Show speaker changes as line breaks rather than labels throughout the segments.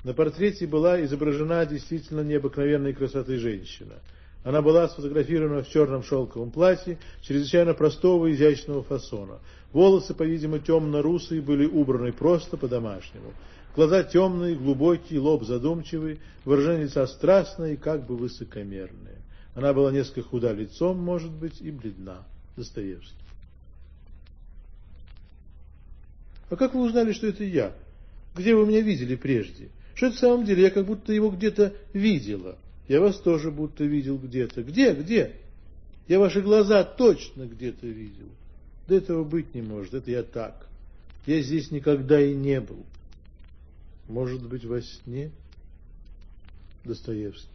На портрете была изображена действительно необыкновенной красоты женщина. Она была сфотографирована в черном шелковом платье, чрезвычайно простого и изящного фасона. Волосы, по-видимому, темно-русые, были убраны просто по-домашнему. Глаза темные, глубокие, лоб задумчивый, выражение лица страстное и как бы высокомерное. Она была несколько худа лицом, может быть, и бледна. Достоевский. А как вы узнали, что это я? Где вы меня видели прежде? Что это в самом деле? Я как будто его где-то видела. Я вас тоже будто видел где-то. Где? Я ваши глаза точно где-то видел. Да этого быть не может. Это я так. Я здесь никогда и не был. Может быть, во сне? Достоевский.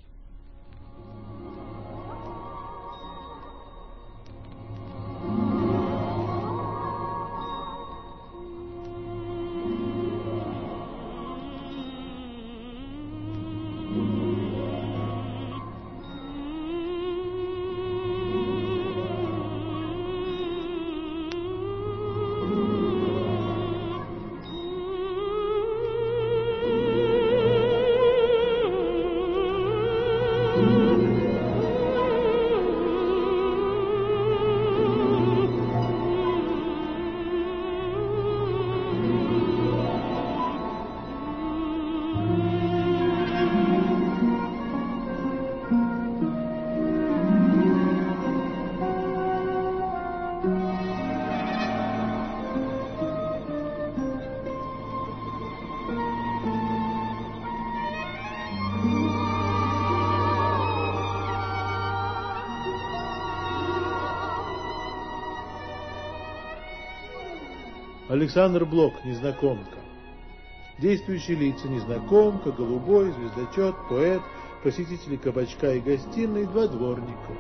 Александр Блок, «Незнакомка». Действующие лица: незнакомка, голубой, звездочет, поэт, посетители кабачка и гостиной, 2 дворника.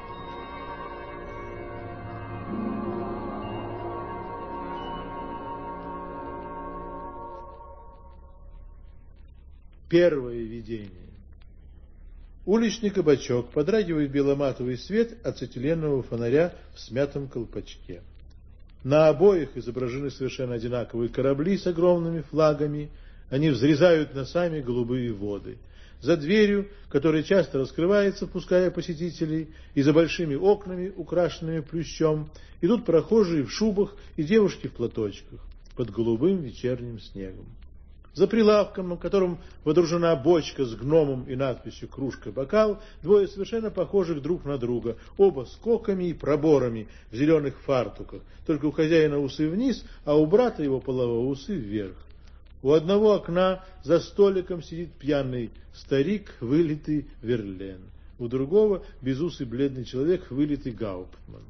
Первое видение. Уличный кабачок, подрагивает беломатовый свет ацетиленового фонаря в смятом колпачке. На обоих изображены совершенно одинаковые корабли с огромными флагами. Они взрезают носами голубые воды. За дверью, которая часто раскрывается, впуская посетителей, и за большими окнами, украшенными плющом, идут прохожие в шубах и девушки в платочках под голубым вечерним снегом. За прилавком, на котором водружена бочка с гномом и надписью «Кружка-бокал», 2 совершенно похожих друг на друга, оба с коками и проборами в зеленых фартуках, только у хозяина усы вниз, а у брата его полового усы вверх. У одного окна за столиком сидит пьяный старик, вылитый Верлен. У другого безусый бледный человек, вылитый Гауптман.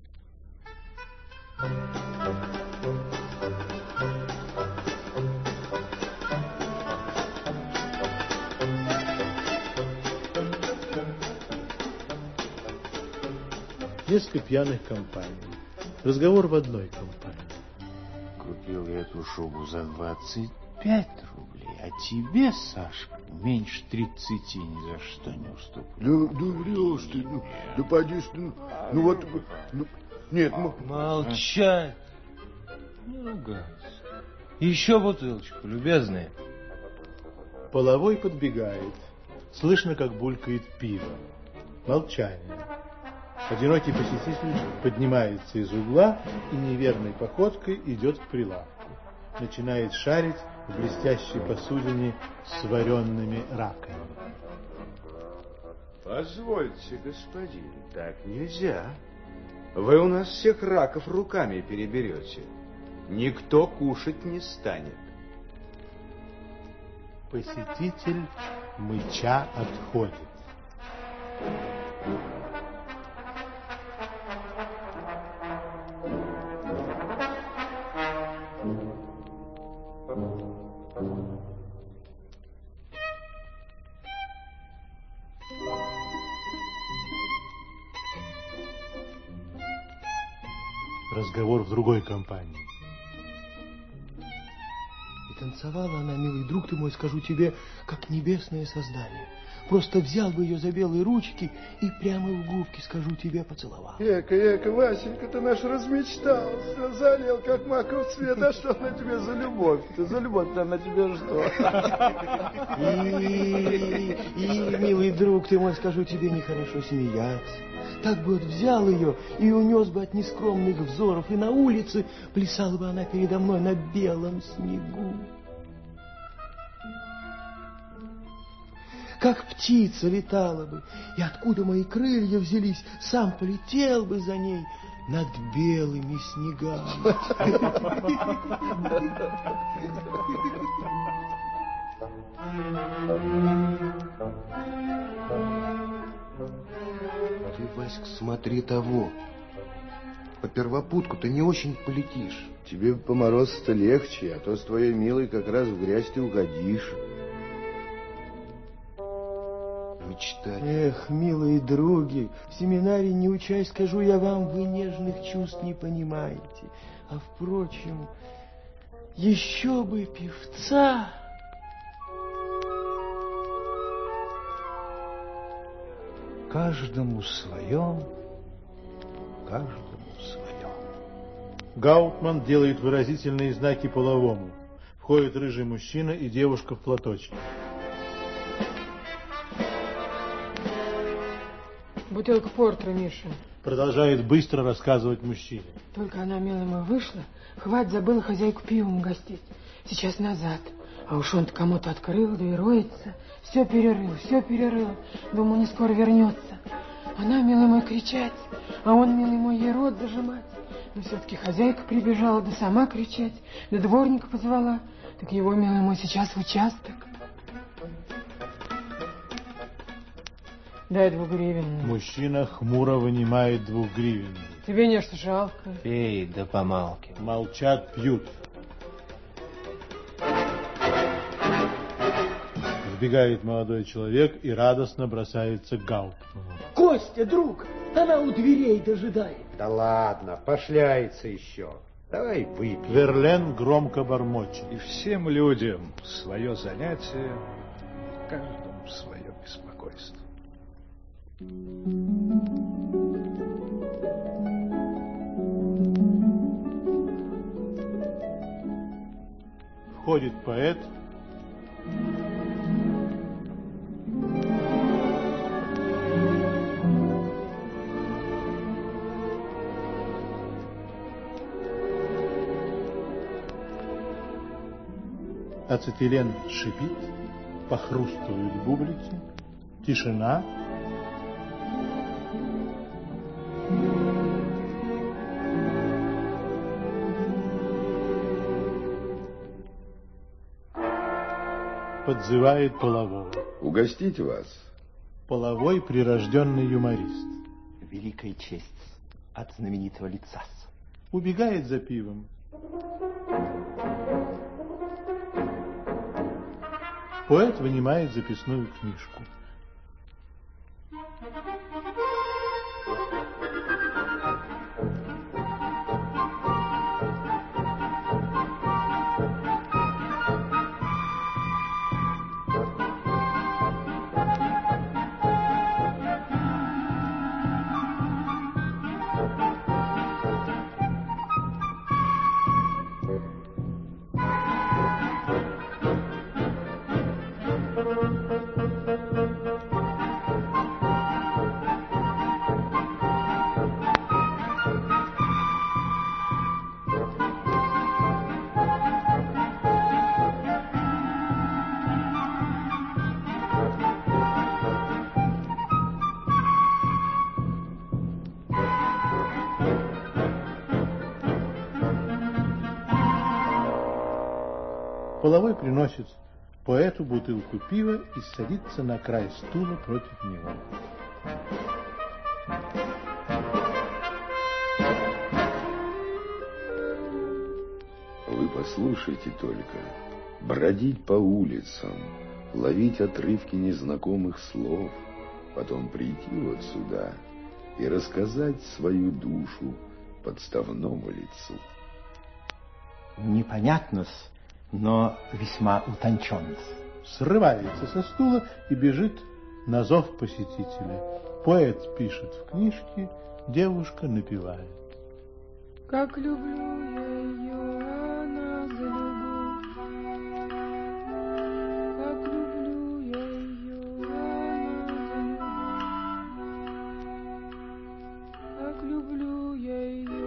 Несколько пьяных компаний. Разговор в одной компании.
Купил я эту шубу за 25 рублей, а тебе, Сашка, меньше 30 ни за что не уступлю.
Да врешь ты, да поди ты, вот, нет,
Молчать! Не ругайся. Еще бутылочку, любезные.
Половой подбегает. Слышно, как булькает пиво. Молчание. Одинокий посетитель поднимается из угла и неверной походкой идет к прилавку. Начинает шарить в блестящей посудине с вареными раками.
Позвольте, господин, так нельзя. Вы у нас всех раков руками переберете. Никто кушать не станет.
Посетитель мыча отходит. Разговор в другой компании.
танцевала она, милый друг ты мой, скажу тебе, как небесное создание. Просто взял бы ее за белые ручки и прямо в губки, скажу тебе, поцеловал.
Эка, Васенька, ты наш размечтался, залил, как маков цвет. А что на тебе за любовь-то? За любовь-то на тебе что?
И, милый друг ты мой, скажу тебе, нехорошо смеяться. Так бы вот взял ее и унес бы от нескромных взоров, и на улице плясала бы она передо мной на белом снегу. Как птица летала бы, и откуда мои крылья взялись, сам полетел бы за ней над белыми снегами.
Ты, Васька, смотри того. По первопутку ты не очень полетишь.
Тебе по морозу-то легче, а то с твоей милой как раз в грязь ты угодишь.
Мечтать.
Эх, милые други, в семинарии не учась, скажу я вам, вы нежных чувств не понимаете. А впрочем, еще бы певца.
Каждому своем, каждому своем.
Гаутман делает выразительные знаки половому. Входит рыжий мужчина и девушка в платочке.
Бутылка портера, Миша.
Продолжает быстро рассказывать мужчине.
Только она, милая моя, вышла. Хватит, забыла хозяйку пивом угостить. Сейчас назад. А уж он-то кому-то открыл, да и роется. Все перерыл. Думаю, не скоро вернется. Она, милый мой, кричать, а он, милый мой, ей рот зажимать. Но все-таки хозяйка прибежала, да сама кричать, да дворника позвала. Так его, милый мой, сейчас в участок. Дай 2 гривен.
Мужчина хмуро вынимает 2 гривен.
Тебе нечто жалко.
Пей, да помалки.
Молчат, пьют. Вбегает молодой человек и радостно бросается к Гаутману.
Костя, друг, она у дверей дожидает.
Да ладно, пошляется еще. Давай выпьем.
Верлен громко бормочет.
И всем людям свое занятие, каждому свое беспокойство.
Входит поэт. Ацетилен шипит, похрустывают бублики, тишина. Подзывает полового.
Угостить вас?
Половой прирожденный юморист.
Великая честь от знаменитого лица.
Убегает за пивом. Поэт вынимает записную книжку. Половой приносит поэту бутылку пива и садится на край стула против него.
Вы послушайте только. Бродить по улицам, ловить отрывки незнакомых слов, потом прийти вот сюда и рассказать свою душу подставному лицу.
Непонятно-с,
но весьма утончен.
Срывается со стула и бежит на зов посетителя. Поэт пишет в книжке, девушка напевает.
Как люблю я ее, она за любовь. Как люблю я ее, она за любовь. Как люблю я ее,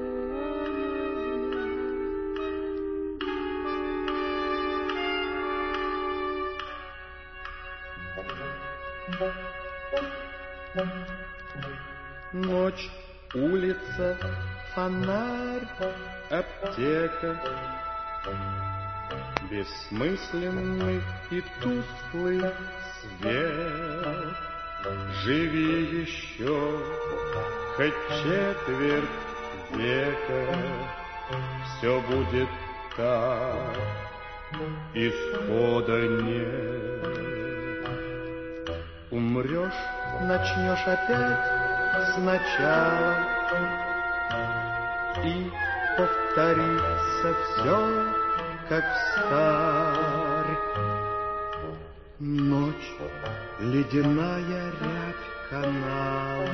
Ночь, улица, фонарь, аптека, бессмысленный и тусклый свет. Живи еще хоть четверть века, все будет так, исхода нет. Умрешь, начнешь опять сначала, и повторится все, как встарь. Ночь, ледяная рябь канала,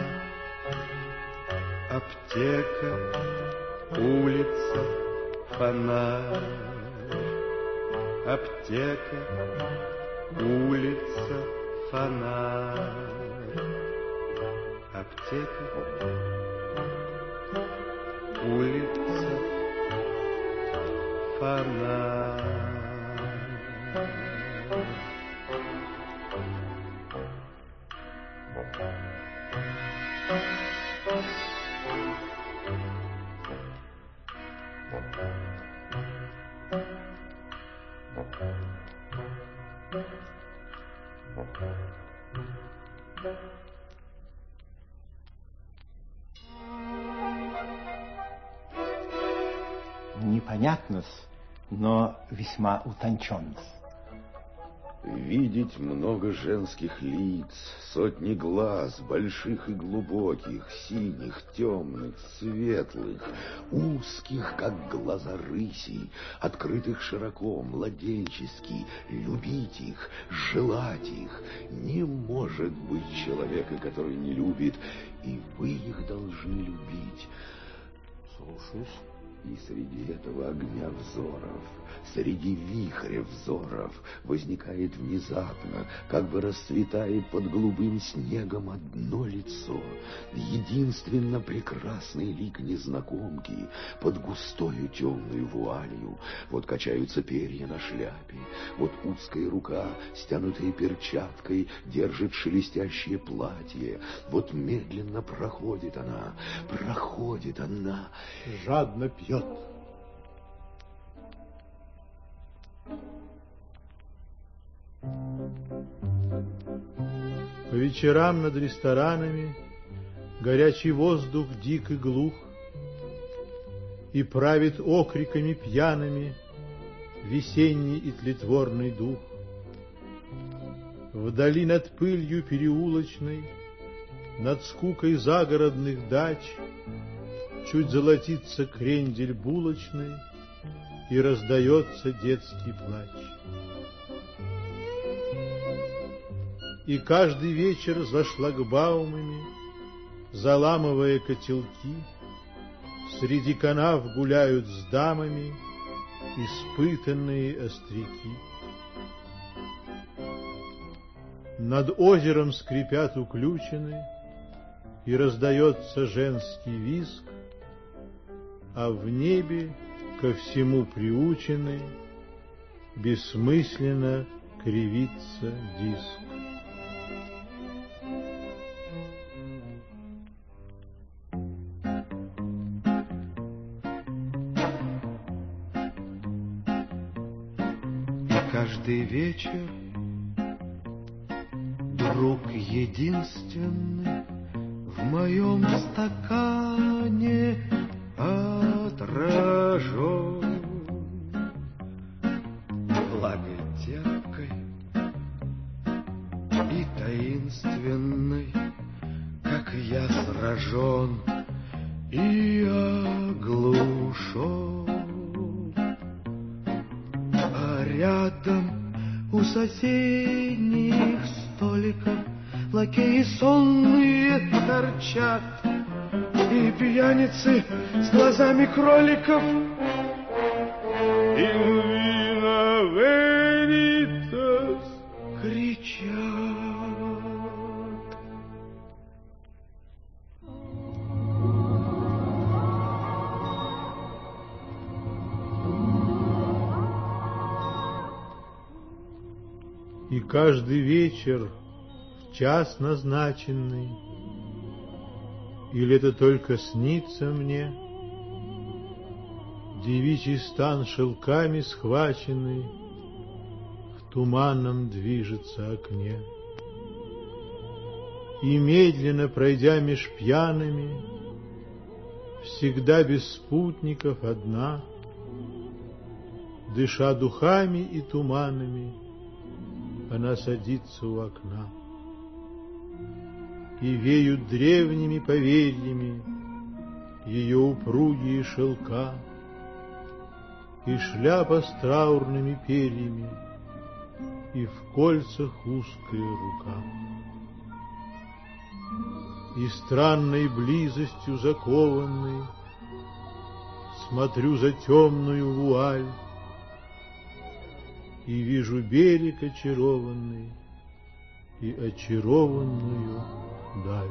аптека, улица, фонарь. Аптека, улица, фонарь. Аптека, улица, фонарь.
Непонятно, но весьма утончен.
Видеть много женских лиц, сотни глаз, больших и глубоких, синих, темных, светлых, узких, как глаза рысей, открытых широко, младенчески, любить их, желать их. Не может быть человека, который не любит, и вы их должны любить. Слушаюсь. И среди этого огня взоров, среди вихря взоров возникает внезапно, как бы расцветает под голубым снегом одно лицо, единственно прекрасный лик незнакомки под густою темной вуалью. Вот качаются перья на шляпе, вот узкая рука, стянутая перчаткой, держит шелестящее платье, вот медленно проходит она,
жадно пьет. По вечерам над ресторанами горячий воздух дик и глух, и правит окриками пьяными весенний и тлетворный дух. Вдали над пылью переулочной, над скукой загородных дач чуть золотится крендель булочной, и раздается детский плач. И каждый вечер за шлагбаумами, заламывая котелки, среди канав гуляют с дамами испытанные остряки. Над озером скрипят уключины, и раздается женский визг, а в небе ко всему приученный бессмысленно кривится диск.
Каждый вечер друг единственный в моем стакане отражен влагой терпкой и таинственной, как я сражен и оглушен. А рядом у соседних столиков лакеи сонные торчат, и пьяницы с глазами кроликов. In vino veritas кричат.
И каждый вечер в час назначенный, или это только снится мне, девичий стан шелками схваченный в туманном движется окне. И медленно пройдя меж пьяными, всегда без спутников одна, дыша духами и туманами, она садится у окна. И веют древними поверьями ее упругие шелка, и шляпа с траурными перьями, и в кольцах узкая рука. И странной близостью закованной смотрю за темную вуаль, и вижу берег очарованный и очарованную даль.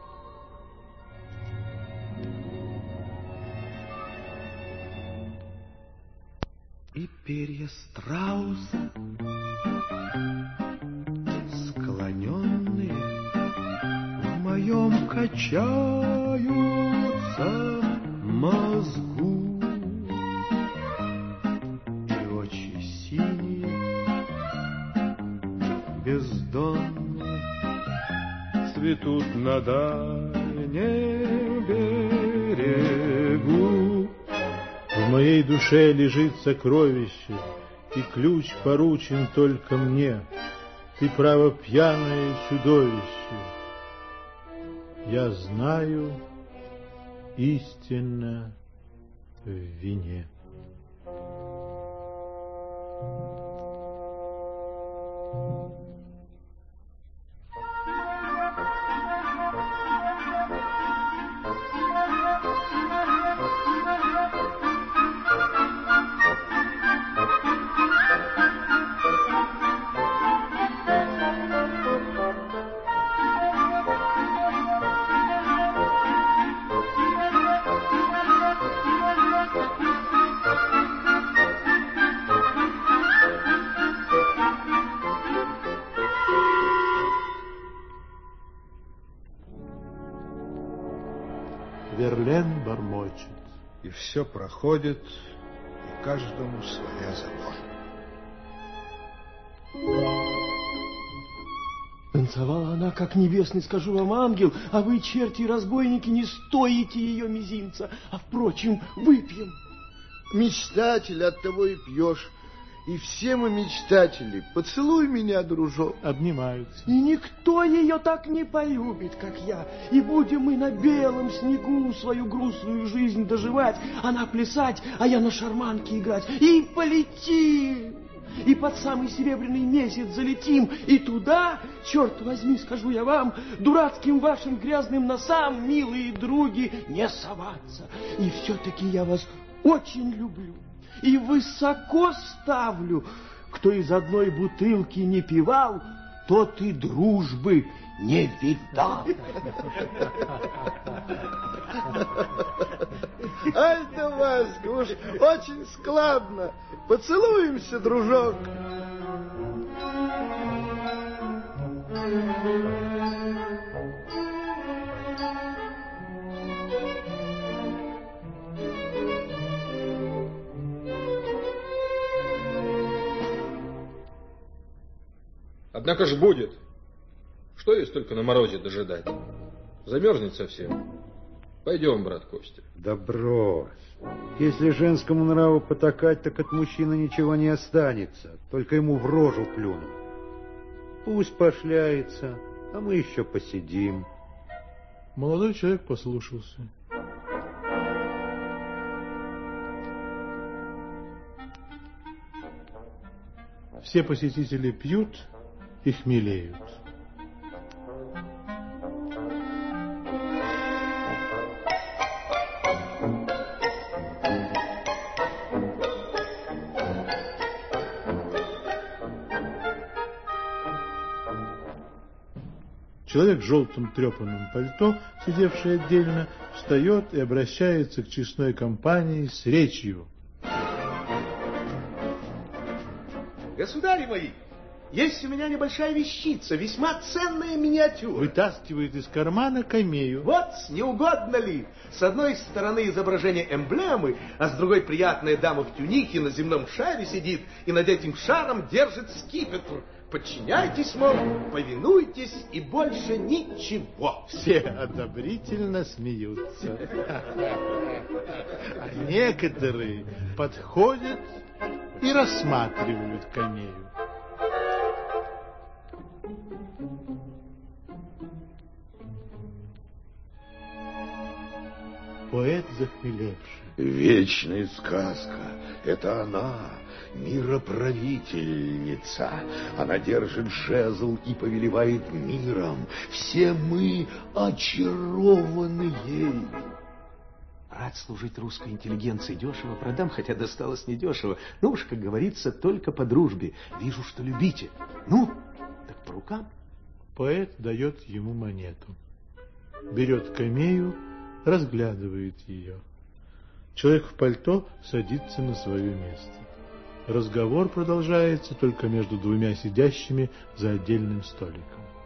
И перья страуса, склоненные, в моем качаются мозгу, и очи синие, бездонные, цветут на дальнем берегу.
В моей душе лежит сокровище, и ключ поручен только мне. Ты, право, пьяное чудовище. Я знаю истинно в вине. Верлен бормочет.
И все проходит, и каждому своя забота.
Танцевала она, как небесный, скажу вам, ангел, а вы, черти и разбойники, не стоите ее мизинца. А, впрочем, выпьем.
Мечтатель, оттого и пьешь. И все мы мечтатели. Поцелуй меня, дружок.
Обнимаются.
И никто ее так не полюбит, как я. И будем мы на белом снегу свою грустную жизнь доживать, она плясать, а я на шарманке играть. И полетим, и под самый серебряный месяц залетим, и туда, черт возьми, скажу я вам, дурацким вашим грязным носам, милые други, не соваться. И все-таки я вас очень люблю. И высоко ставлю, кто из одной бутылки не пивал, тот и дружбы не видал.
Ай-да, Васька, уж очень складно. Поцелуемся, дружок.
Однако ж будет. Что есть только на морозе дожидать? Замерзнет совсем. Пойдем, брат Костя.
Да брось. Если женскому нраву потакать, так от мужчины ничего не останется. Только ему в рожу плюнут. Пусть пошляется, а мы еще посидим.
Молодой человек послушался. Все посетители пьют и хмелеют. Человек в желтом трепанном пальто, сидевший отдельно, встает и обращается к честной компании с речью.
Государи мои, есть у меня небольшая вещица, весьма ценная миниатюра.
Вытаскивает из кармана камею.
Вот, не угодно ли? С одной стороны изображение эмблемы, а с другой приятная дама в тюнике на земном шаре сидит и над этим шаром держит скипетр. Подчиняйтесь, мол, повинуйтесь и больше ничего.
Все одобрительно смеются. А некоторые подходят и рассматривают камею. Поэт захмелевший.
Вечная сказка — это она, мироправительница. Она держит жезл и повелевает миром. Все мы очарованы ею.
Рад служить русской интеллигенции дешево, продам, хотя досталось недешево. Ну уж, как говорится, только по дружбе. Вижу, что любите. Ну, так по рукам.
Поэт дает ему монету. Берет камею, разглядывает ее. Человек в пальто садится на свое место. Разговор продолжается только между двумя сидящими за отдельным столиком.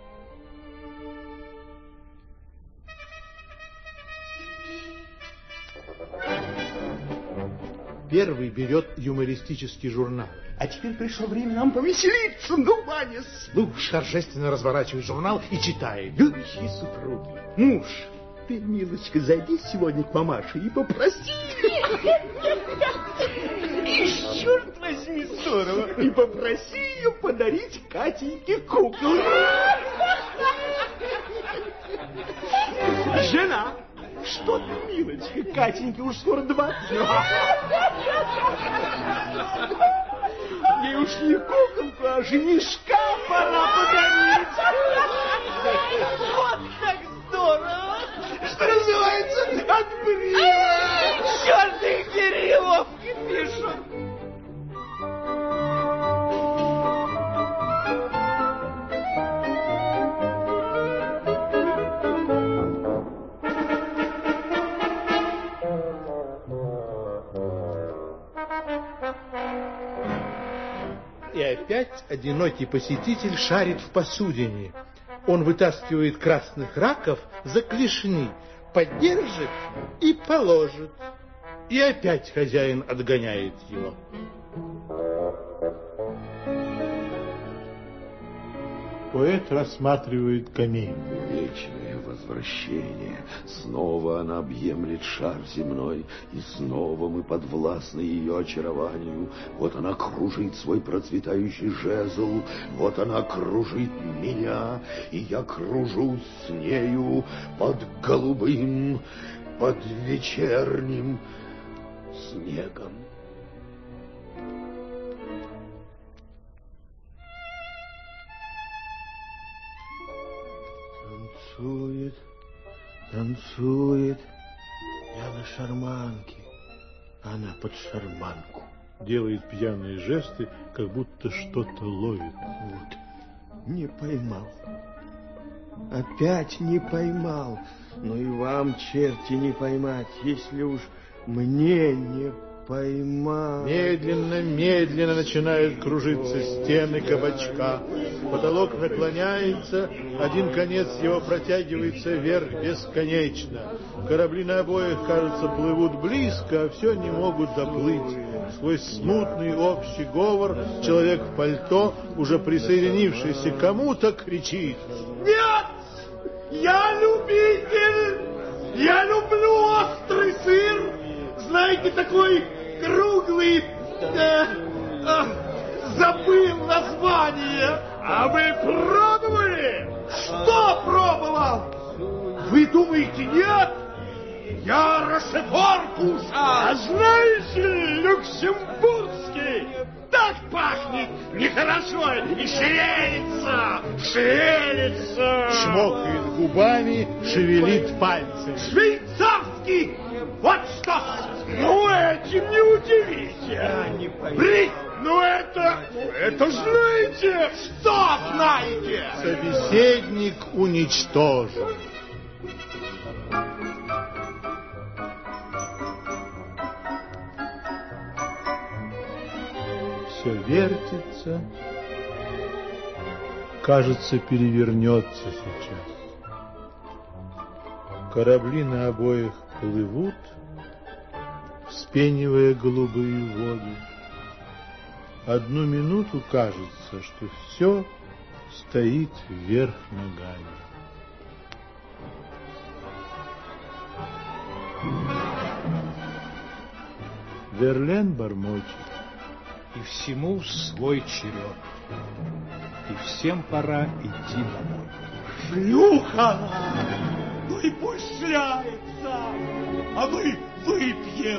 Первый берет юмористический журнал.
А теперь пришло время нам повеселиться. Ну, Ваня, слушай.
Торжественно разворачивает журнал и читает.
Любящие супруги, муж, ты, милочка, зайди сегодня к мамаше и попроси. И черт возьми, здорово. И попроси ее подарить Катеньке куклу. Жена, что ты, милочка, Катеньке уж скоро 20. Ей уж не куколку, а женишка пора подарить. Вот так здорово. Что называется, отбрила. Черт их Кирилловки пишут.
И опять одинокий посетитель шарит в посудине. Он вытаскивает красных раков за клешни, поддержит и положит. И опять хозяин отгоняет его. Поэт рассматривает камею.
Вечное возвращение. Снова она объемлет шар земной, и снова мы подвластны ее очарованию. Вот она кружит свой процветающий жезл, вот она кружит меня, и я кружусь с нею под голубым, под вечерним снегом.
Танцует, танцует. Я на шарманке, она под шарманку.
Делает пьяные жесты, как будто что-то ловит.
Вот, не поймал. Опять не поймал. Но и вам, черти, не поймать, если уж мне не поймал.
Медленно, медленно начинают кружиться стены кабачка. Потолок наклоняется, один конец его протягивается вверх бесконечно. Корабли на обоих, кажется, плывут близко, а все не могут доплыть. Сквозь смутный общий говор человек в пальто, уже присоединившийся к кому-то, кричит:
«Нет! Я любитель! Я люблю острый сыр! Знаете, такой круглый... забыл название! А вы пробовали? Что пробовал? Вы думаете, нет? Я Рошефор кушал. А знаете, люксембургский так пахнет!
пахнет нехорошо и шевелится, шевелится.
Чмокает губами, шевелит пальцами.
Швейцарский! Вот что! Ну, этим не удивите.
Я не пойму.
Ну, это знаете. Что знаете?
Собеседник уничтожен. Все вертится, кажется, перевернется сейчас. Корабли на обоих плывут, вспенивая голубые воды. Одну минуту кажется, что все стоит вверх ногами. Верлен бормочет.
И всему свой черед. И всем пора идти домой.
Шлюха! Ну и пусть шляется, а мы выпьем.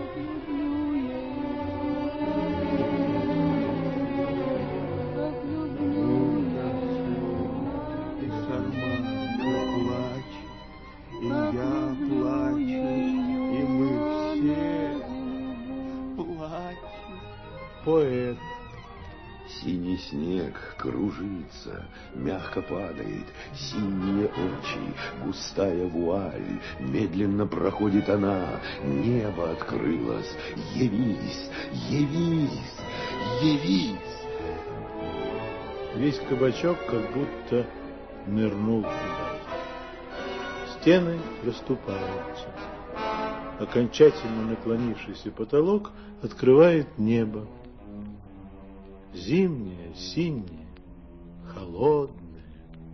Поэт.
Синий снег кружится, мягко падает, синие очи, густая вуаль, медленно проходит она, небо открылось, явись, явись, явись.
Весь кабачок как будто нырнул туда. Стены расступаются. Окончательно наклонившийся потолок открывает небо. Зимнее, синее, холодное.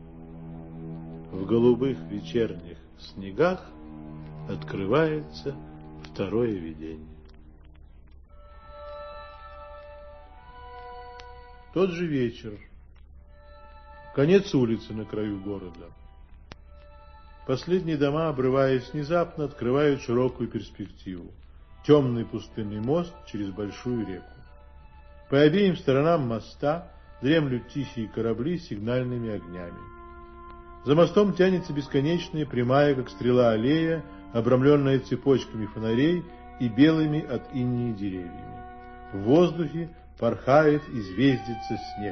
В голубых вечерних снегах открывается второе видение. Тот же вечер. Конец улицы на краю города. Последние дома, обрываясь внезапно, открывают широкую перспективу. Темный пустынный мост через большую реку. По обеим сторонам моста дремлют тихие корабли с сигнальными огнями. За мостом тянется бесконечная, прямая, как стрела, аллея, обрамленная цепочками фонарей и белыми от инея деревьями. В воздухе порхает и звездится снег.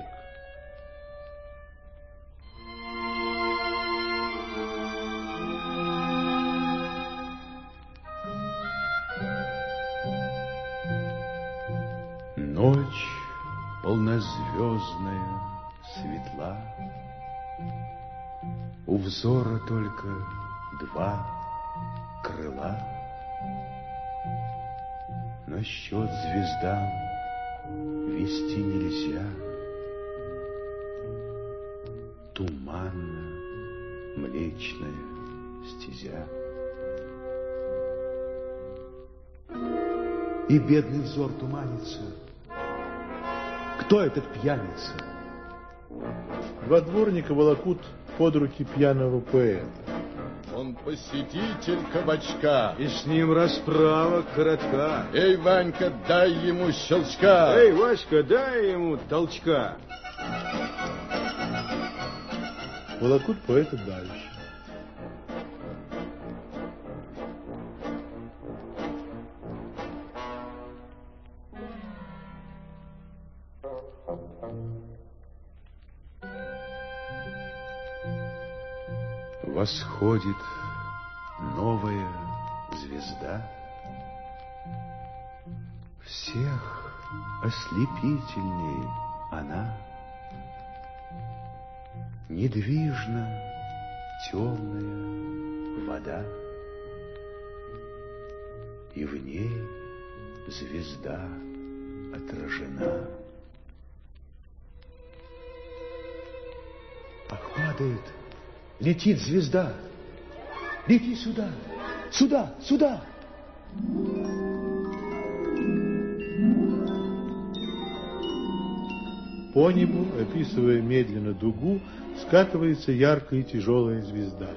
Ночь полнозвездная, светла, у взора только два крыла. Но счет звездам вести нельзя. Туманно млечная стезя.
И бедный взор туманится. Кто этот пьяница?
Два дворника волокут под руки пьяного поэта.
Он посетитель кабачка.
И с ним расправа коротка.
Эй, Ванька, дай ему щелчка.
Эй, Васька, дай ему толчка.
Волокут поэта дальше.
Восходит новая звезда, всех ослепительней она. Недвижна темная вода, и в ней звезда отражена.
Ах, падает, летит звезда. Лети сюда, сюда, сюда.
По небу, описывая медленно дугу, скатывается яркая и тяжелая звезда.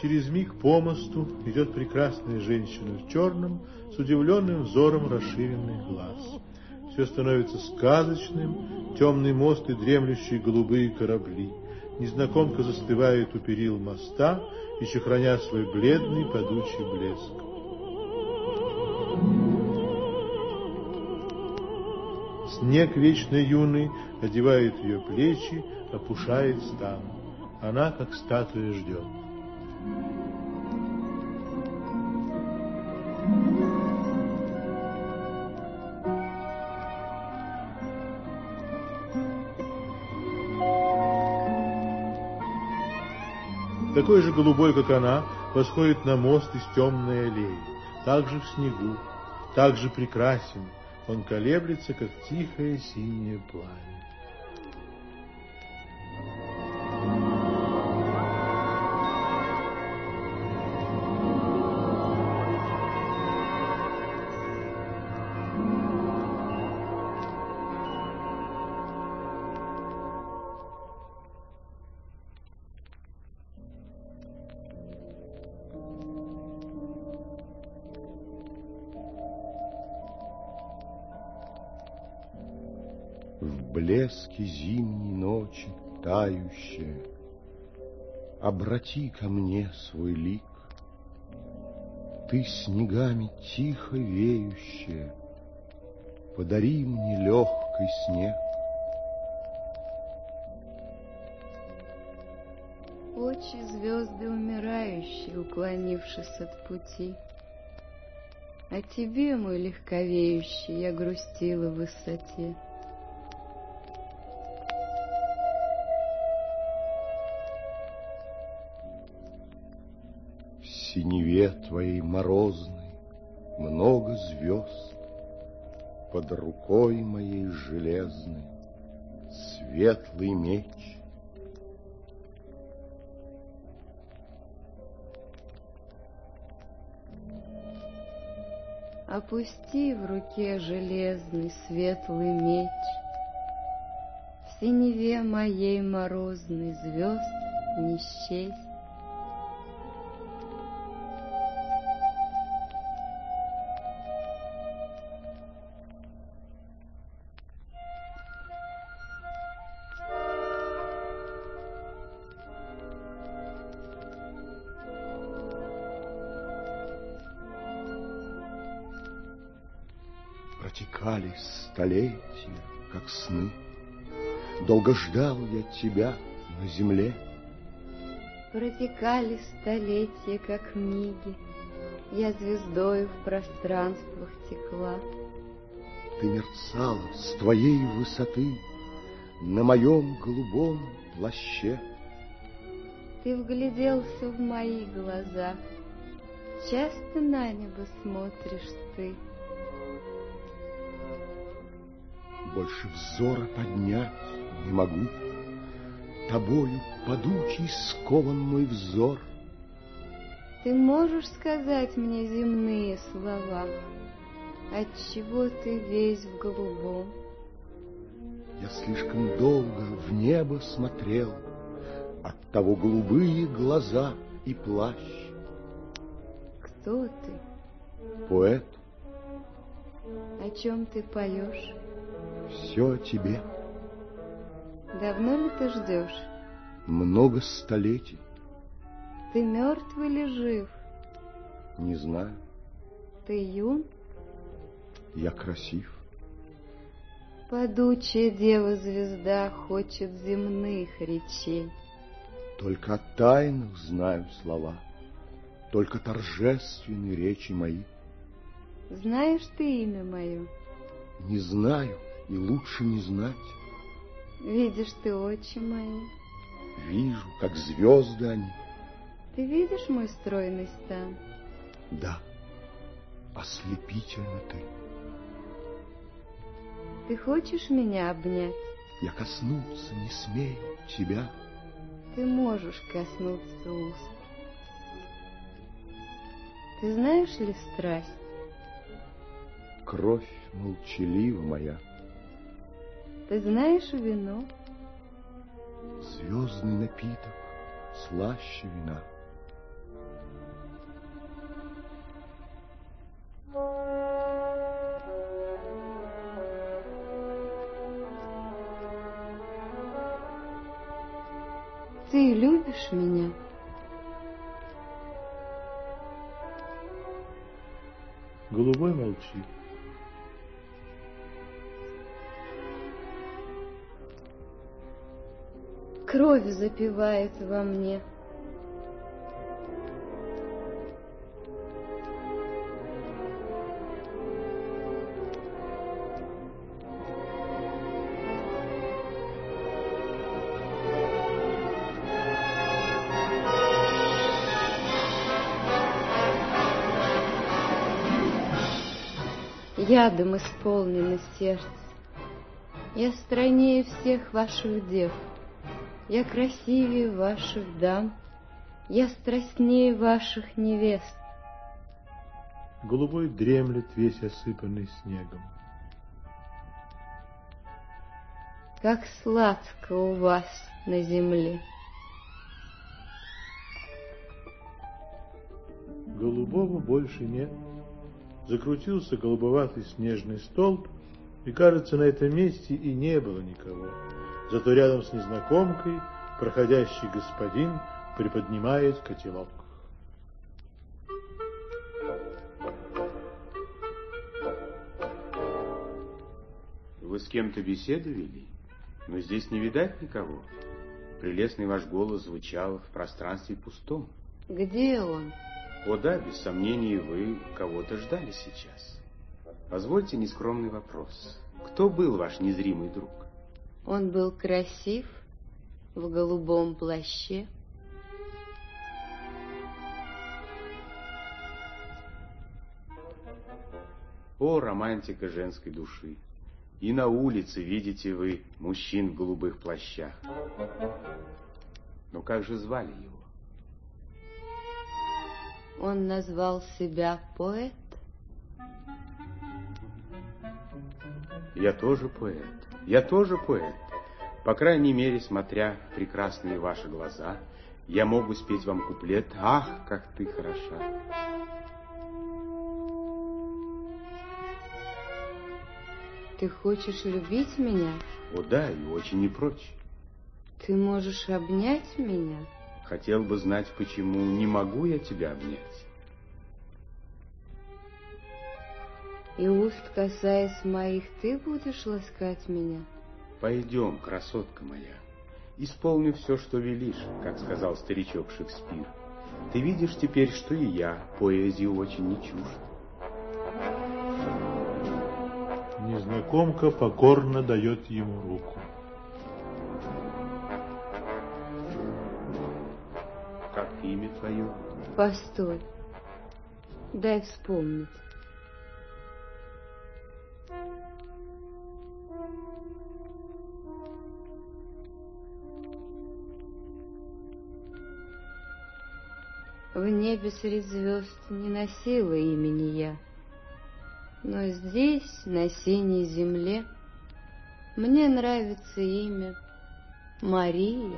Через миг по мосту идет прекрасная женщина в черном, с удивленным взором расширенных глаз. Все становится сказочным, темный мост и дремлющие голубые корабли. Незнакомка застывает у перил моста, еще храня свой бледный падучий блеск. Снег вечно юный одевает ее плечи, опушает стан. Она, как статуя, ждет. Такой же голубой, как она, восходит на мост из темной аллеи, также в снегу, также прекрасен. Он колеблется, как тихое синее пламя.
В блеске зимней ночи тающая, обрати ко мне свой лик. Ты снегами тихо веющая, подари мне легкий снег.
Очи звезды умирающие, уклонившись от пути. О тебе, мой легковеющий, я грустила в высоте.
В синеве твоей морозной много звезд, под рукой моей железной светлый меч.
Опусти в руке железный светлый меч. В синеве моей морозной звезд не счесть.
Протекали столетия, как сны. Долго ждал я тебя на земле.
Протекали столетия, как книги. Я звездою в пространствах текла.
Ты мерцала с твоей высоты на моем голубом плаще.
Ты вгляделся в мои глаза. Часто на небо смотришь ты.
Больше взора поднять не могу. Тобою падучий скован мой взор.
Ты можешь сказать мне земные слова? Отчего ты весь в голубом?
Я слишком долго в небо смотрел, оттого голубые глаза и плащ.
Кто ты?
Поэт.
О чем ты поешь?
Все о тебе.
Давно ли ты ждешь?
Много столетий.
Ты мертв или жив?
Не знаю.
Ты юн?
Я красив.
Падучая дева-звезда хочет земных речей.
Только о тайнах знаю слова, только торжественные речи мои.
Знаешь ты имя мое?
Не знаю, и лучше не знать.
Видишь ты очи мои?
Вижу, как звезды они.
Ты видишь мой стройный стан?
Да, ослепительно ты.
Ты хочешь меня обнять?
Я коснуться не смею тебя.
Ты можешь коснуться уст. Ты знаешь ли страсть?
Кровь молчалива моя.
Ты знаешь вино?
Звездный напиток слаще вина.
Ты любишь меня?
Голубой молчит.
Кровь запевает во мне. Ядом исполнено сердце. Я стройнее всех ваших дев. Я красивее ваших дам. Я страстнее ваших невест.
Голубой дремлет, весь осыпанный снегом.
Как сладко у вас на земле.
Голубого больше нет. Закрутился голубоватый снежный столб, и, кажется, на этом месте и не было никого. Зато рядом с незнакомкой проходящий господин приподнимает котелок.
Вы с кем-то беседу вели? Но здесь не видать никого. Прелестный ваш голос звучал в пространстве пустом.
Где он?
О да, без сомнений, вы кого-то ждали сейчас. Позвольте нескромный вопрос. Кто был ваш незримый друг?
Он был красив, в голубом плаще.
О, романтика женской души! И на улице видите вы мужчин в голубых плащах. Но как же звали его?
Он назвал себя поэт.
Я тоже поэт. Я тоже поэт. По крайней мере, смотря в прекрасные ваши глаза, я мог бы спеть вам куплет «Ах, как ты хороша».
Ты хочешь любить меня?
О да, и очень не прочь.
Ты можешь обнять меня?
Хотел бы знать, почему не могу я тебя обнять.
И уст, касаясь моих, ты будешь ласкать меня?
Пойдем, красотка моя, исполню все, что велишь, как сказал старичок Шекспир. Ты видишь теперь, что и я поэзию очень не чужд.
Незнакомка покорно дает ему руку.
Как имя твое?
Постой, дай вспомнить. В небе среди звезд не носила имени я, но здесь, на синей земле, мне нравится имя Мария.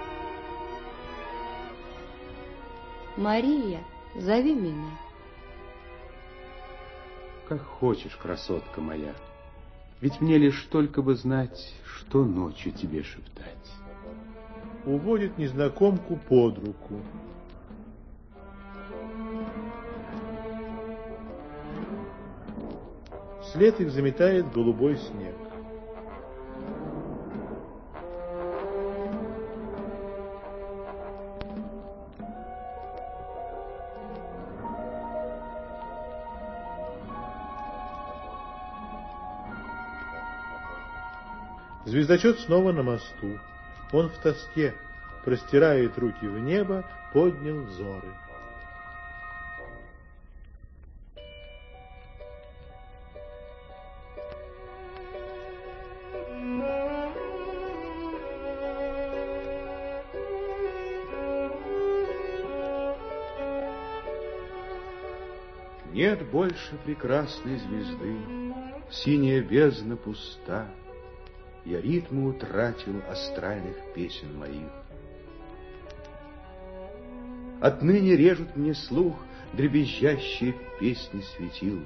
Мария, зови меня.
Как хочешь, красотка моя, ведь мне лишь только бы знать, что ночью тебе шептать.
Уводит незнакомку под руку. Вслед их заметает голубой снег. Звездочет снова на мосту. Он в тоске, простирает руки в небо, поднял взоры.
Нет больше прекрасной звезды, синяя бездна пуста. Я ритмы утратил астральных песен моих. Отныне режут мне слух дребезжащие песни светил.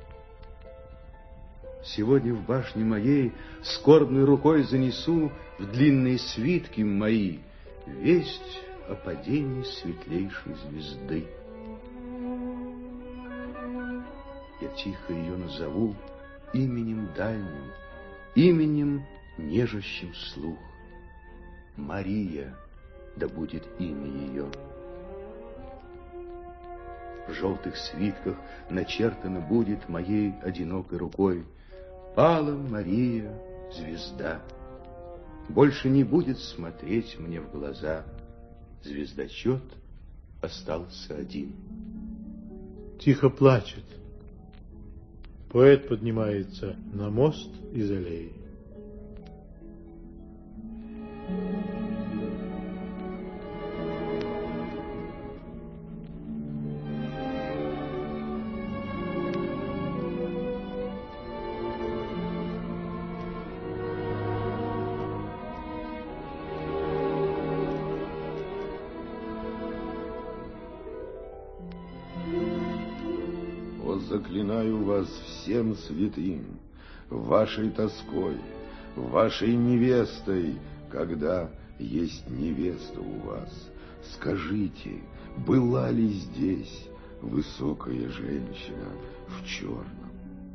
Сегодня в башне моей скорбной рукой занесу в длинные свитки мои
весть о падении светлейшей звезды. Я тихо ее назову именем дальним, именем, нежащим слух. Мария, да будет имя ее. В желтых свитках начертано будет моей одинокой рукой: пала Мария, звезда. Больше не будет смотреть мне в глаза. Звездочет остался один.
Тихо плачет. Поэт поднимается на мост из аллеи.
Заклинаю вас всем святым, вашей тоской, вашей невестой, когда есть невеста у вас. Скажите, была ли здесь высокая женщина в черном?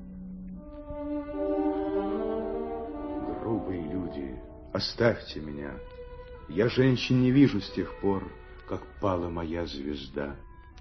Грубые люди, оставьте меня. Я женщин не вижу с тех пор, как пала моя звезда.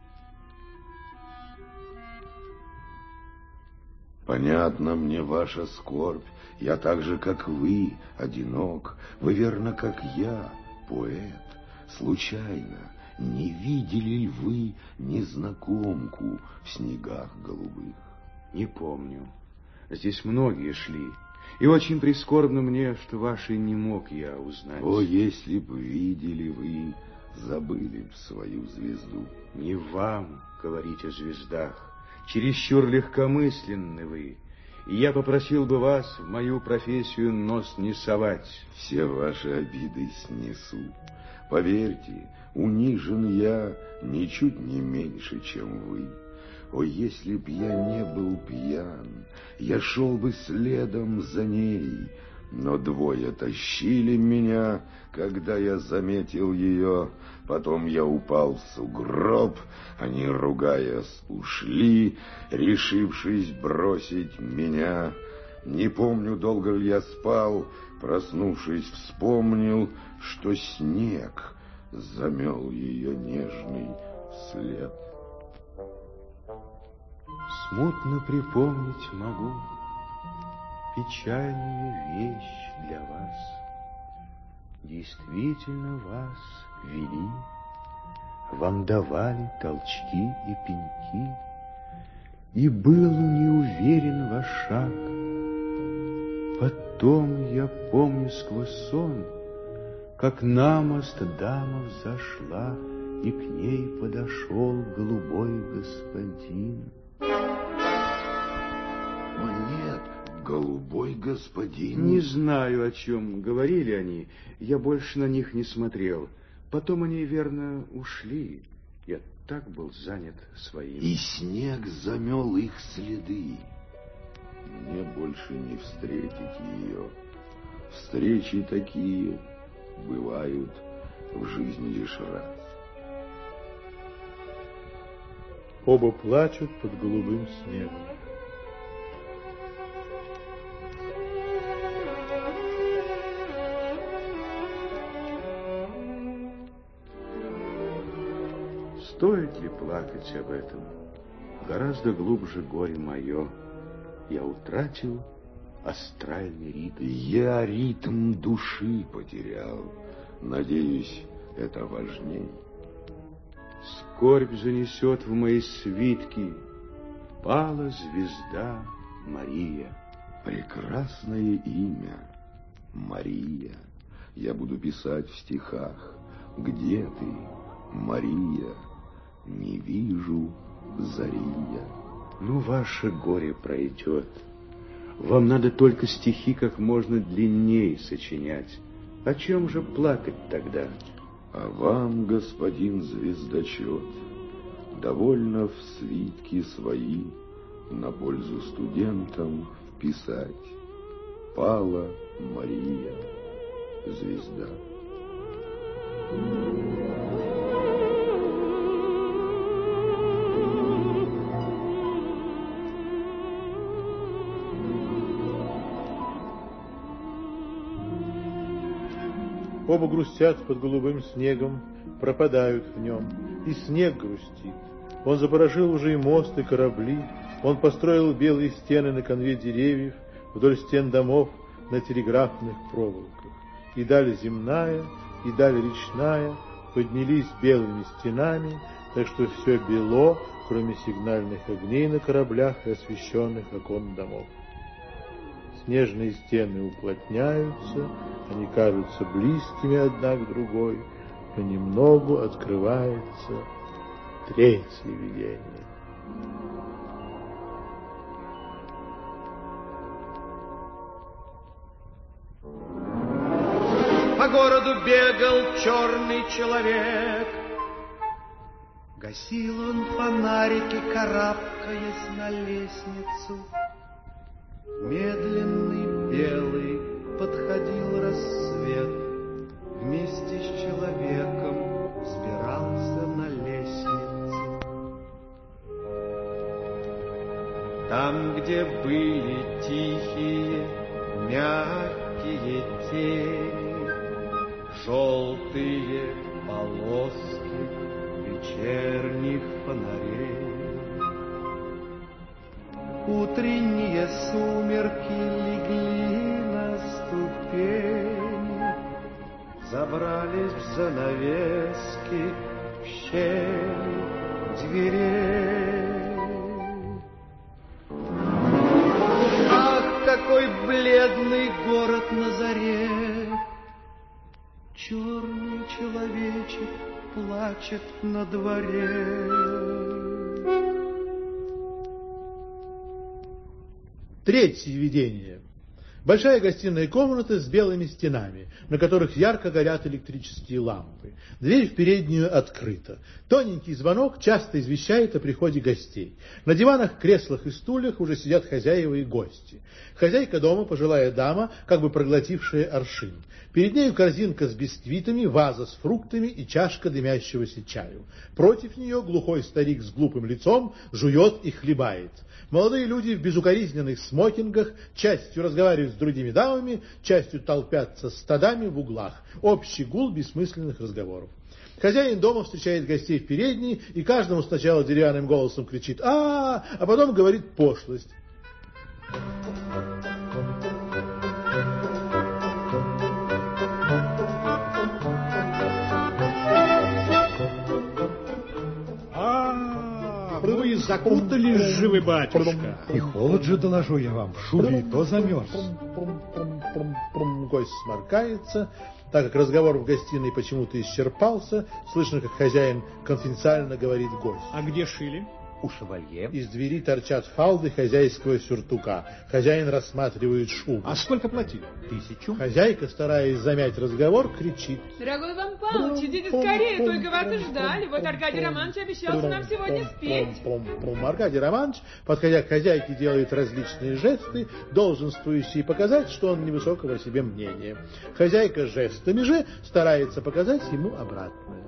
Понятна мне ваша скорбь, я так же, как вы, одинок. Вы, верно, как я, поэт. Случайно, не видели ли вы незнакомку в снегах голубых?
Не помню. Здесь многие шли, и очень прискорбно мне, что вашей не мог я узнать.
О, если б видели вы, забыли б свою звезду.
Не вам говорить о звездах. Чересчур легкомысленны вы, и я попросил бы вас в мою профессию нос не совать.
Все ваши обиды снесу. Поверьте, унижен я ничуть не меньше, чем вы. О, если б я не был пьян, я шел бы следом за ней, но двое тащили меня, когда я заметил ее. Потом я упал в сугроб, они, ругаясь, ушли, решившись бросить меня. Не помню, долго ли я спал, проснувшись, вспомнил, что снег замел ее нежный след.
Смутно припомнить могу печальную вещь для вас. Действительно вас вели, вам давали толчки и пеньки, и был неуверен ваш шаг. Потом я помню сквозь сон, как на мост дама взошла, и к ней подошел голубой господин.
О, нет, голубой господин.
Не знаю, о чем говорили они, я больше на них не смотрел. Потом они, верно, ушли. Я так был занят своим.
И снег замел их следы. Мне больше не встретить ее. Встречи такие бывают в жизни лишь раз.
Оба плачут под голубым снегом.
Стоит ли плакать об этом? Гораздо глубже горе мое. Я утратил астральный ритм.
Я ритм души потерял. Надеюсь, это важней.
Скорбь занесет в мои свитки. Пала звезда Мария.
Прекрасное имя Мария. Я буду писать в стихах. Где ты, Мария? Не вижу зари я.
Ну, ваше горе пройдет. Вам надо только стихи как можно длиннее сочинять. О чем же плакать тогда?
А вам, господин звездочет, довольно в свитки свои на пользу студентам вписать: пала Мария, звезда.
Оба грустят под голубым снегом, пропадают в нем, и снег грустит. Он запорошил уже и мост, и корабли, он построил белые стены на конве деревьев, вдоль стен домов на телеграфных проволоках. И даль земная, и даль речная поднялись белыми стенами, так что все бело, кроме сигнальных огней на кораблях и освещенных окон домов. Снежные стены уплотняются, они кажутся близкими одна к другой, понемногу открывается третье видение.
По городу бегал черный человек.
Гасил он фонарики, карабкаясь на лестницу. Медленный белый подходил рассвет, вместе с человеком взбирался на лестницу. Там, где были тихие, мягкие тени, желтые полоски вечерних фонарей. Утренние сумерки легли на ступени, забрались в занавески, в щель дверей. Ах, какой бледный город на заре! Черный человечек плачет на дворе.
Третье видение. Большая гостиная комната с белыми стенами, на которых ярко горят электрические лампы. Дверь в переднюю открыта. Тоненький звонок часто извещает о приходе гостей. На диванах, креслах и стульях уже сидят хозяева и гости. Хозяйка дома, пожилая дама, как бы проглотившая аршин. Перед нею корзинка с бисквитами, ваза с фруктами и чашка дымящегося чаю. Против нее глухой старик с глупым лицом жует и хлебает. Молодые люди в безукоризненных смокингах частью разговаривают с другими дамами, частью толпятся стадами в углах. Общий гул бессмысленных разговоров. Хозяин дома встречает гостей в передней и каждому сначала деревянным голосом кричит а потом говорит пошлость.
Вы закутались же вы, батюшка.
И холод же, доложу я вам, в шубе и то замерз.
Гость сморкается, так как разговор в гостиной почему-то исчерпался, слышно, как хозяин конфиденциально говорит гостю.
А где шили?
У шевалье.
Из двери торчат фалды хозяйского сюртука. Хозяин рассматривает шубу.
А сколько платили?
1000.
Хозяйка, стараясь замять разговор, кричит.
Дорогой Иван Павлович, идите скорее, только вас и ждали. Вот Аркадий Романович обещался нам сегодня спеть.
Аркадий Романович, подходя к хозяйке, делает различные жесты, долженствующие показать, что он невысокого о себе мнения. Хозяйка жестами же старается показать ему обратное.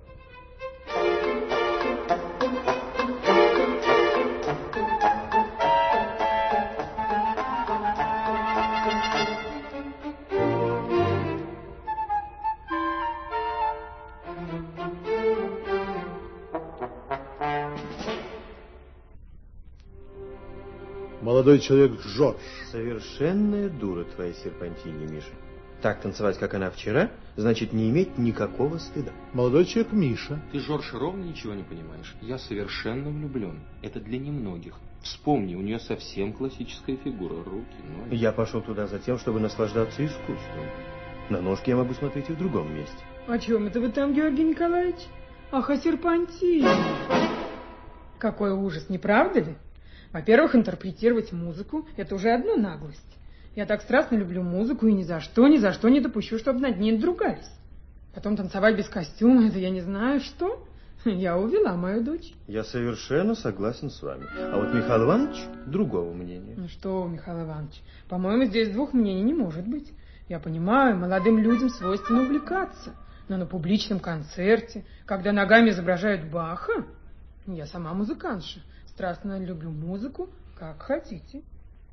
Молодой человек Жорж.
Совершенная дура твоя Серпантини, Миша. Так танцевать, как она вчера, значит не иметь никакого стыда.
Молодой человек Миша.
Ты, Жорж, ровно ничего не понимаешь. Я совершенно влюблен. Это для немногих. Вспомни, у нее совсем классическая фигура. Руки, ноги.
Я пошел туда за тем, чтобы наслаждаться искусством. На ножки я могу смотреть и в другом месте.
О чем это вы там, Георгий Николаевич? Ах, о Серпантине. Какой ужас, не правда ли? Во-первых, интерпретировать музыку – это уже одна наглость. Я так страстно люблю музыку и ни за что не допущу, чтобы над ней надругались. Потом танцевать без костюма – это я не знаю что. Я увела мою дочь.
Я совершенно согласен с вами. А вот Михаил Иванович другого мнения.
Ну что, Михаил Иванович, по-моему, здесь двух мнений не может быть. Я понимаю, молодым людям свойственно увлекаться. Но на публичном концерте, когда ногами изображают Баха, я сама музыкантша, страстно люблю музыку, как хотите.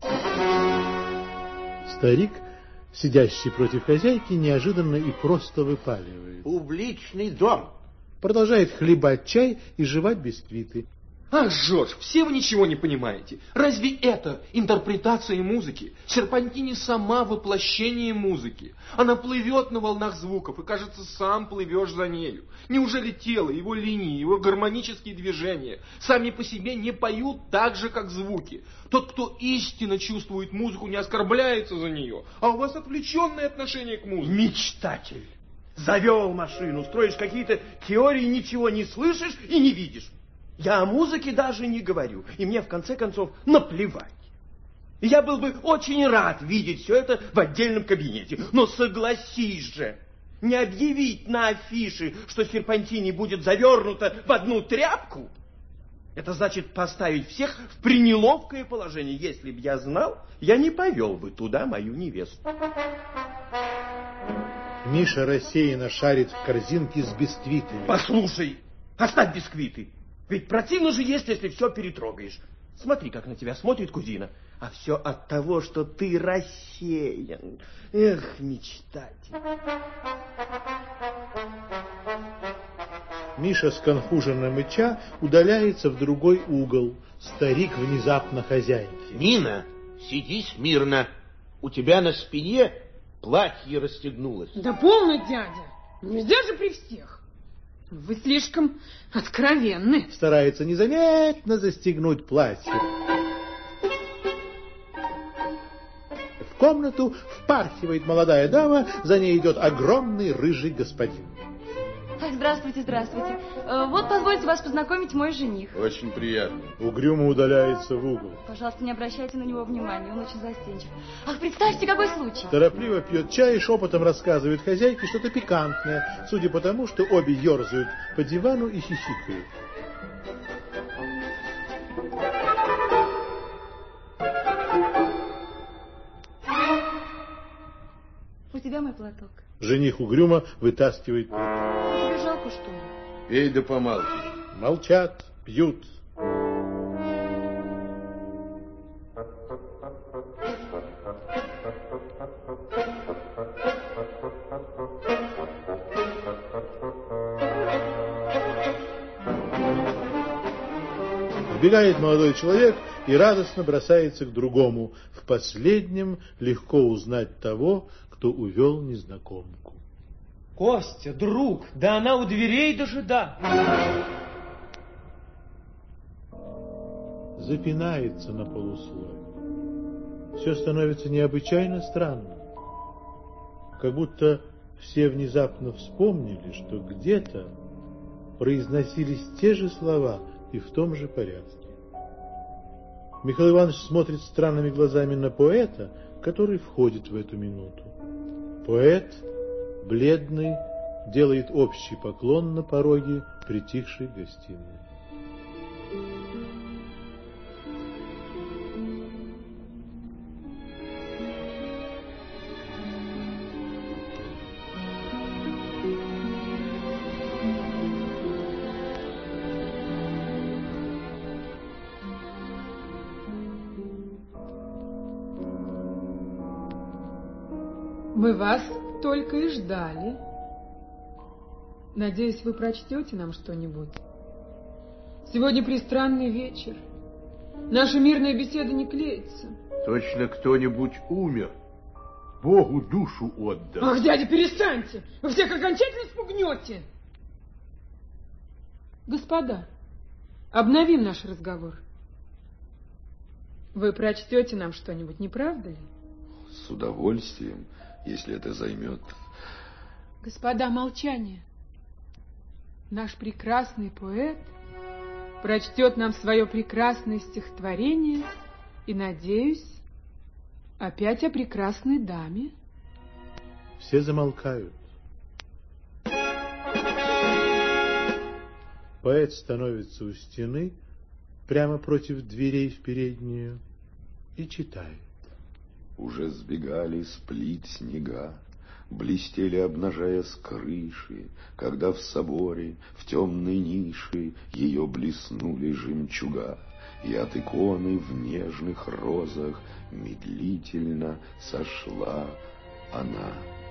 Старик, сидящий против хозяйки, неожиданно и просто выпаливает.
Публичный дом.
Продолжает хлебать чай и жевать бисквиты.
Ах, Жорж, все вы ничего не понимаете. Разве это интерпретация музыки? Серпантини сама воплощение музыки. Она плывет на волнах звуков, и, кажется, сам плывешь за нею. Неужели тело, его линии, его гармонические движения сами по себе не поют так же, как звуки? Тот, кто истинно чувствует музыку, не оскорбляется за нее, а у вас отвлеченное отношение к музыке.
Мечтатель! Завел машину, строишь какие-то теории, ничего не слышишь и не видишь. Я о музыке даже не говорю, и мне, в конце концов, наплевать. Я был бы очень рад видеть все это в отдельном кабинете, но согласись же, не объявить на афише, что Серпантини будет завернуто в одну тряпку, это значит поставить всех в пренеловкое положение. Если б я знал, я не повел бы туда мою невесту.
Миша рассеянно шарит в корзинке с бисквитами.
Послушай, оставь бисквиты. Ведь противно же есть, если все перетрогаешь. Смотри, как на тебя смотрит кузина. А все от того, что ты рассеян. Эх, мечтатель.
Миша, сконфуженно мыча, удаляется в другой угол. Старик внезапно хозяйки.
Нина, сиди смирно. У тебя на спине платье расстегнулось.
Да полно, дядя. Нельзя же при всех. Вы слишком откровенны.
Старается незаметно застегнуть платье. В комнату впархивает молодая дама, за ней идет огромный рыжий господин.
Здравствуйте, здравствуйте. Вот, позвольте вас познакомить, мой жених.
Очень приятно.
Угрюмо удаляется в угол.
Пожалуйста, не обращайте на него внимания, он очень застенчив. Ах, представьте, какой случай.
Торопливо пьет чай и шепотом рассказывает хозяйке что-то пикантное, судя по тому, что обе ерзают по дивану и хихикают.
У тебя мой платок.
Жених угрюмо вытаскивает.
Тебе жалко, что ли?
Пей да помалкивай.
Молчат, пьют. Вбегает молодой человек и радостно бросается к другому. В последнем легко узнать того, кто увел незнакомку.
Костя, друг, да она у дверей дожидает.
Запинается на полуслове. Все становится необычайно странно. Как будто все внезапно вспомнили, что где-то произносились те же слова и в том же порядке. Михаил Иванович смотрит странными глазами на поэта, который входит в эту минуту. Поэт, бледный, делает общий поклон на пороге притихшей гостиной.
Мы вас только и ждали. Надеюсь, вы прочтете нам что-нибудь. Сегодня пристранный вечер. Наша мирная беседа не клеится.
Точно кто-нибудь умер. Богу душу отдал.
Ах, дядя, перестаньте! Вы всех окончательно спугнете. Господа, обновим наш разговор. Вы прочтете нам что-нибудь, не правда ли?
С удовольствием, если это займет.
Господа, молчание. Наш прекрасный поэт прочтет нам свое прекрасное стихотворение и, надеюсь, опять о прекрасной даме.
Все замолкают. Поэт становится у стены, прямо против дверей в переднюю, и читает.
Уже сбегали с плит снега, блестели, обнажаясь крыши, когда в соборе, в темной нише ее блеснули жемчуга, и от иконы в нежных розах медлительно сошла она.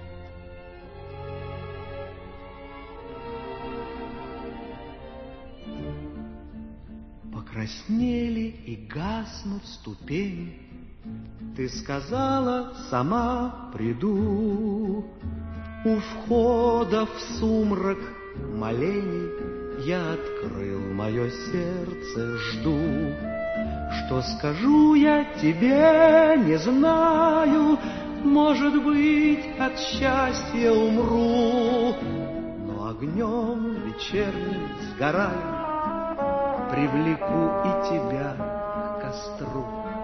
Покраснели и гаснут ступени, ты сказала, сама приду. У входа в сумрак молений я открыл мое сердце, жду. Что скажу я тебе, не знаю, может быть, от счастья умру, но огнем вечерним сгораю, привлеку и тебя к костру.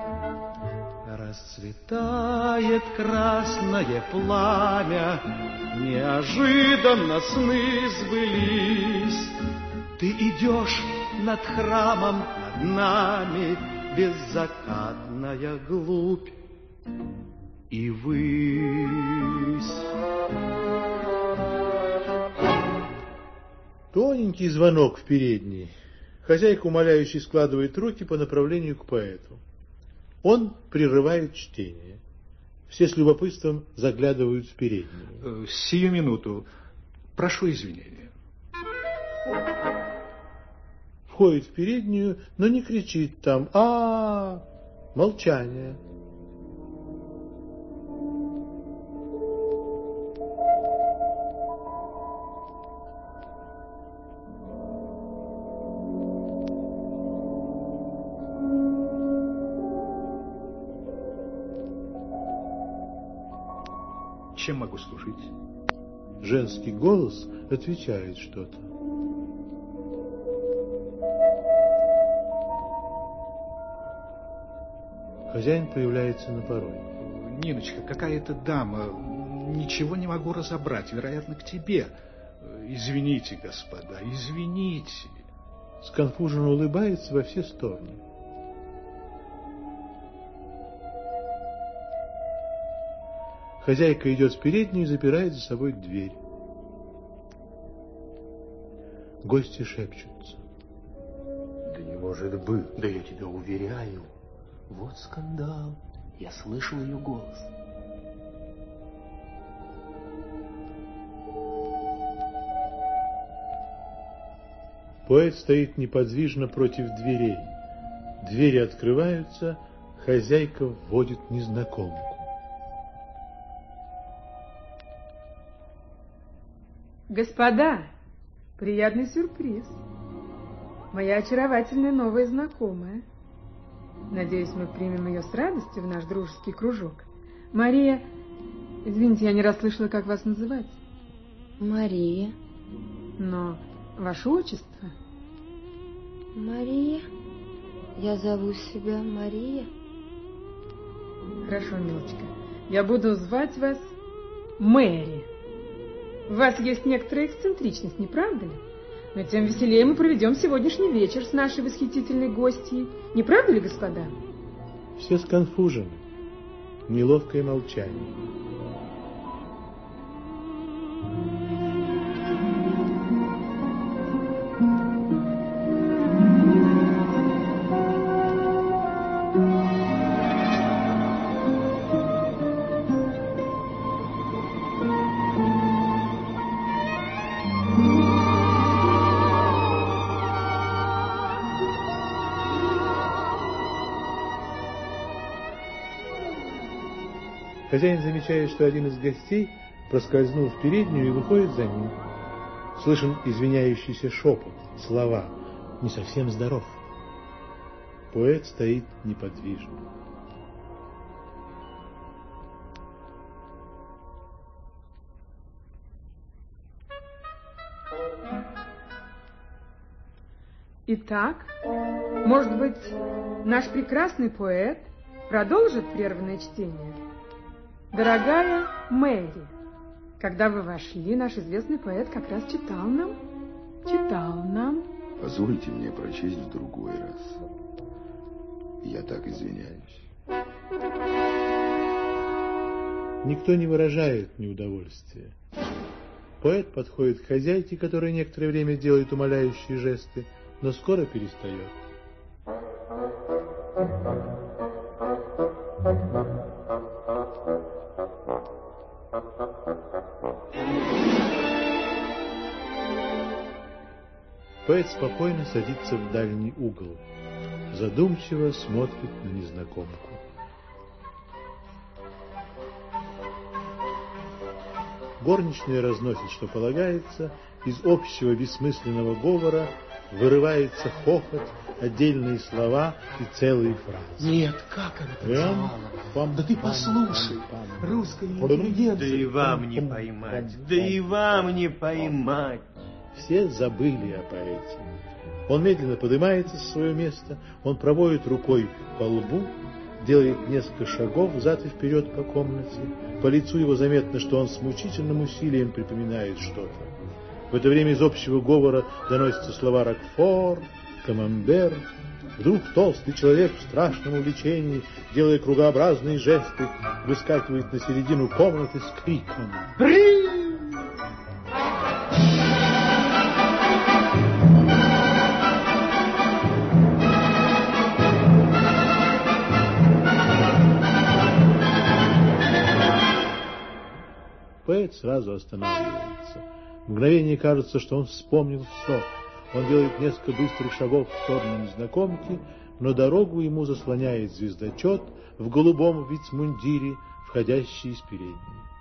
Расцветает красное пламя, неожиданно сны сбылись. Ты идешь над храмом, над нами, беззакатная глубь и высь.
Тоненький звонок в передней. Хозяйка умоляюще складывает руки по направлению к поэту. Он прерывает чтение. Все с любопытством заглядывают в переднюю.
Сию минуту. Прошу извинения.
Входит в переднюю, но не кричит там Молчание.
Чем могу служить?
Женский голос отвечает что-то. Хозяин появляется на пороге.
Ниночка, какая-то дама. Ничего не могу разобрать. Вероятно, к тебе. Извините, господа, извините.
Сконфуженно улыбается во все стороны. Хозяйка идет в переднюю и запирает за собой дверь. Гости шепчутся.
Да не может быть. Да я тебя уверяю. Вот скандал. Я слышал ее голос.
Поэт стоит неподвижно против дверей. Двери открываются, хозяйка вводит незнакомку.
Господа, приятный сюрприз. Моя очаровательная новая знакомая. Надеюсь, мы примем ее с радостью в наш дружеский кружок. Мария... Извините, я не расслышала, как вас называть.
Мария.
Но ваше отчество?
Мария. Я зову себя Мария.
Хорошо, милочка. Я буду звать вас Мэри. У вас есть некоторая эксцентричность, не правда ли? Но тем веселее мы проведем сегодняшний вечер с нашей восхитительной гостьей. Не правда ли, господа?
Все сконфужены. Неловкое молчание. Хозяин замечает, что один из гостей проскользнул в переднюю и выходит за ним. Слышен извиняющийся шепот, слова «не совсем здоров». Поэт стоит неподвижно.
Итак, может быть, наш прекрасный поэт продолжит прерванное чтение? Дорогая Мэри, когда вы вошли, наш известный поэт как раз читал нам.
Позвольте мне прочесть в другой раз. Я так извиняюсь.
Никто не выражает неудовольствия. Поэт подходит к хозяйке, которая некоторое время делает умоляющие жесты, но скоро перестает. Поэт спокойно садится в дальний угол, задумчиво смотрит на незнакомку. Горничная разносит, что полагается, из общего бессмысленного говора вырывается хохот, отдельные слова и целые фразы.
Нет, как она танцевала? Да ты послушай, русская интеллигенция.
Да и вам не поймать, да и вам не поймать.
Все забыли о поэте. Он медленно поднимается со своего места, он проводит рукой по лбу, делает несколько шагов взад и вперед по комнате. По лицу его заметно, что он с мучительным усилием припоминает что-то. В это время из общего говора доносятся слова «Рокфор», «Камамбер». Вдруг толстый человек в страшном увлечении, делая кругообразные жесты, выскакивает на середину комнаты с криком «Бри!». Поэт сразу останавливается. В мгновение кажется, что он вспомнил все. Он делает несколько быстрых шагов в сторону незнакомки, но дорогу ему заслоняет звездочет в голубом вицмундире, входящий из передней.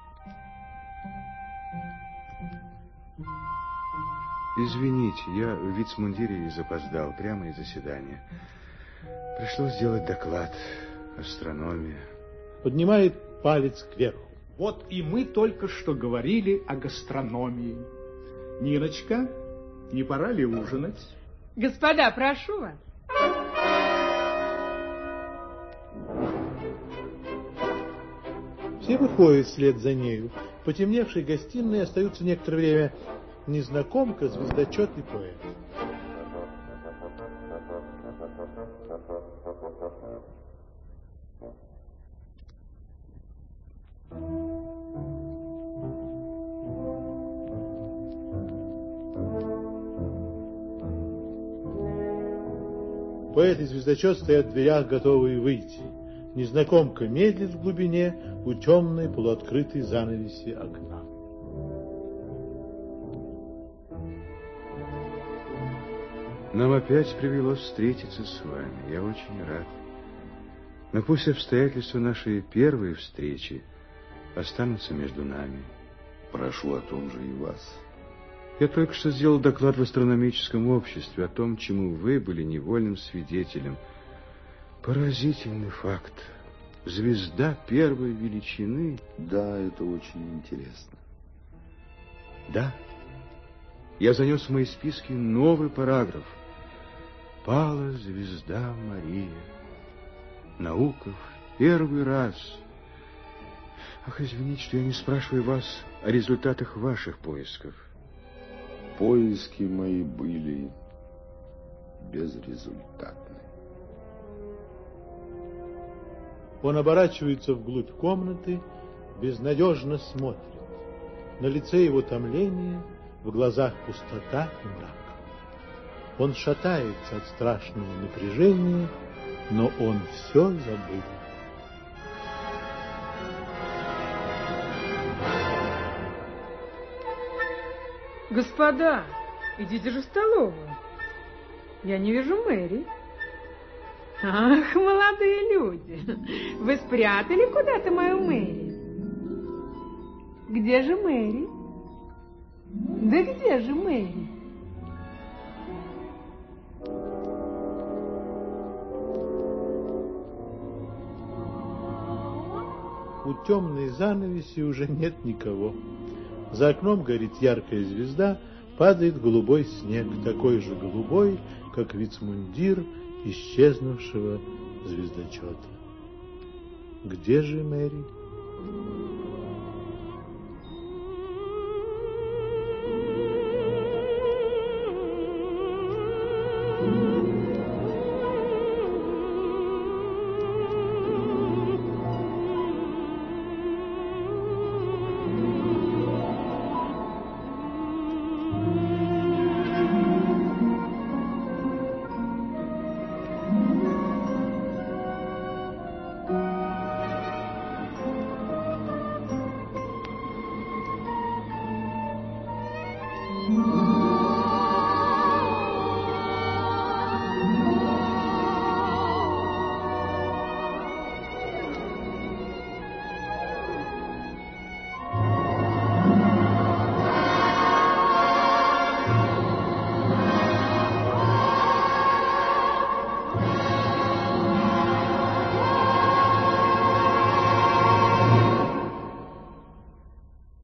Извините, я в вицмундире и запоздал прямо из заседания. Пришлось сделать доклад. Астрономия.
Поднимает палец кверху.
Вот и мы только что говорили о гастрономии. Ниночка, не пора ли ужинать?
Господа, прошу вас.
Все выходят вслед за нею. В потемневшей гостиной остаются некоторое время незнакомка, звездочет и поэт. Поэт и звездочет стоят в дверях, готовые выйти. Незнакомка медлит в глубине у темной полуоткрытой занавеси окна.
Нам опять привелось встретиться с вами. Я очень рад. Но пусть обстоятельства нашей первой встречи останутся между нами.
Прошу о том же и вас.
Я только что сделал доклад в астрономическом обществе о том, чему вы были невольным свидетелем. Поразительный факт. Звезда первой величины.
Да, это очень интересно.
Да. Я занес в мои списки новый параграф. Пала звезда Мария. Наука в первый раз. Ах, извините, что я не спрашиваю вас о результатах ваших поисков.
Поиски мои были безрезультатны.
Он оборачивается вглубь комнаты, безнадежно смотрит. На лице его томление, в глазах пустота и мрак. Он шатается от страшного напряжения, но он все забыл.
Господа, идите же в столовую. Я не вижу Мэри. Ах, молодые люди, вы спрятали куда-то мою Мэри? Где же Мэри? Да где же Мэри?
У темной занавеси уже нет никого. За окном горит яркая звезда, падает голубой снег, такой же голубой, как вицмундир исчезнувшего звездочета. Где же Мэри?